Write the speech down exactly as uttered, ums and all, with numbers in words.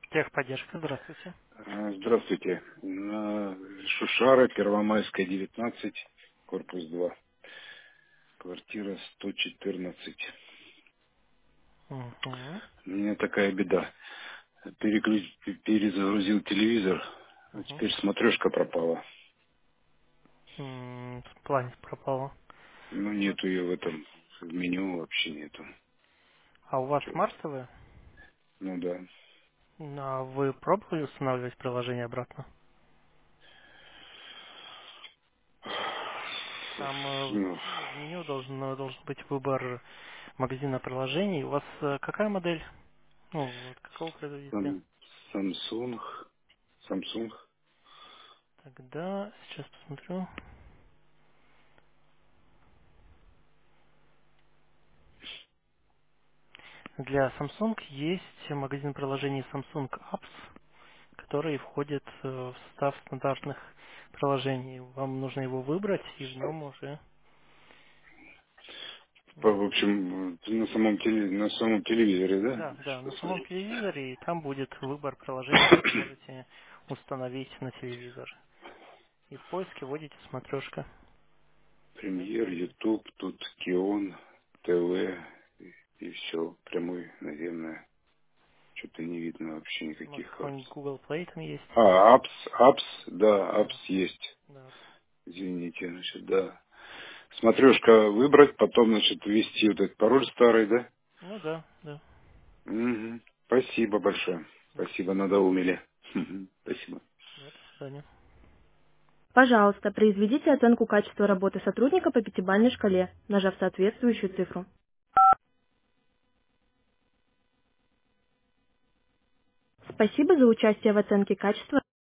Техподдержка, здравствуйте. А, Здравствуйте. На Шушара, Первомайская, девятнадцать, корпус два, квартира сто четырнадцать. Угу. У меня такая беда. Переключ... Перезагрузил телевизор, а Угу. теперь смотрешка пропала. М, В плане пропало. Ну, У вас... нету ее в этом в меню, вообще нету. А у вас Чё? смартовые? Ну да. А вы пробовали устанавливать приложение обратно? Там э, Ну, ну, в меню должен, э, должен быть выбор магазина приложений. У вас э, какая модель? Ну, от какого производителя? сам... Samsung. Samsung. Тогда сейчас посмотрю. Для Samsung есть магазин приложений Samsung Apps, который входит э, в состав стандартных приложений. Вам нужно его выбрать, и в нем уже... По- м, В общем, на самом, теле... на самом телевизоре, да? Да, да, на самом Посмотреть. телевизоре, и там будет выбор приложений, которые можете установить на телевизор. И в поиске вводите смотрешка. Да, Премьер, найдете. Ютуб, тут Кион, ТВ и все. Прямой, наверное. Что-то не видно вообще Может, никаких апс. какой-нибудь Google Play там есть? А, апс, апс, да, апс Да, есть. да. Извините, значит, да. Смотрешка выбрать, потом, значит, ввести вот этот пароль старый, да? Ну да, да. Угу. Спасибо большое. Да, Спасибо, надоумили. Мгм. Спасибо. да, до свидания. Пожалуйста, произведите оценку качества работы сотрудника по пятибалльной шкале, нажав соответствующую цифру. Спасибо за участие в оценке качества